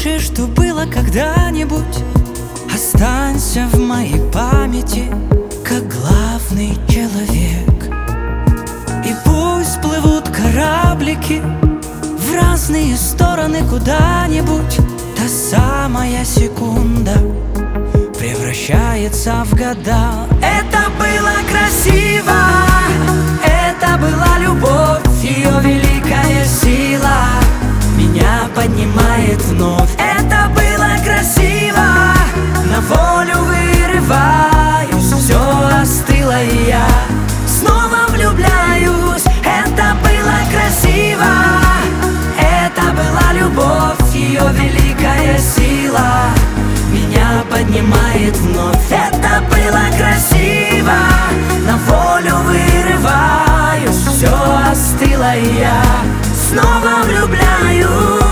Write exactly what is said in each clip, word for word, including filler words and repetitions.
лучшее, что было когда-нибудь. Останься в моей памяти, как главный человек. И пусть плывут кораблики в разные стороны куда-нибудь, та самая секунда превращается в года. Это было красиво, это была любовь, ее великая сила меня поднимает вновь. Это было красиво, на волю вырываюсь, все остыло, и я снова влюбляюсь. Это было красиво, это была любовь, ее великая сила меня поднимает вновь. Это было красиво, на волю вырываюсь, все остыло, и я снова влюбляюсь.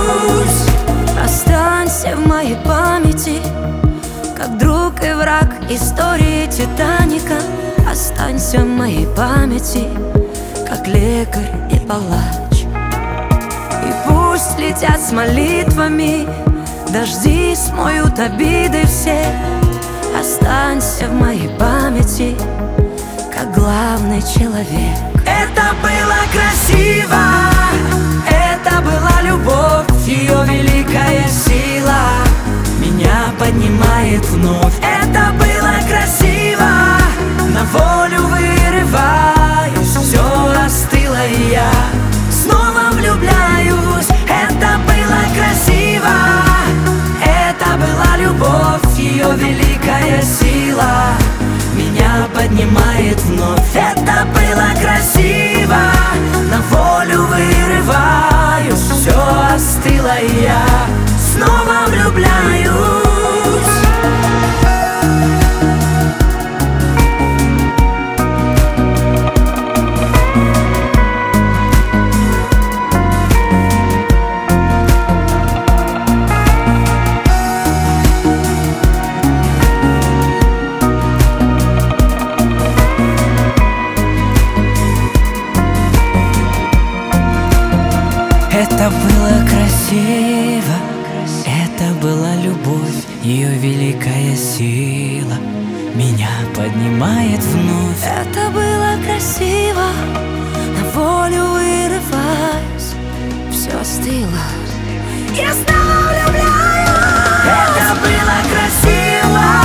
Останься в моей памяти, как друг и враг истории Титаника. Останься в моей памяти, как лекарь и палач. И пусть летят с молитвами дожди, смоют обиды все. Останься в моей памяти, как главный человек. Это было красиво, это была любовь, ее великая сила меня поднимает вновь. Это было красиво, на волю вырываюсь, все остыло, и я снова влюбляюсь. Это было красиво, это была любовь, ее великая сила меня поднимает вновь. Это было красиво, на волю вырываюсь, все остыло, и я снова влюбляюсь. Это было красиво, это была любовь, ее великая сила меня поднимает вновь. Это было красиво, на волю вырываюсь, все остыло, я снова влюбляюсь. Это было красиво,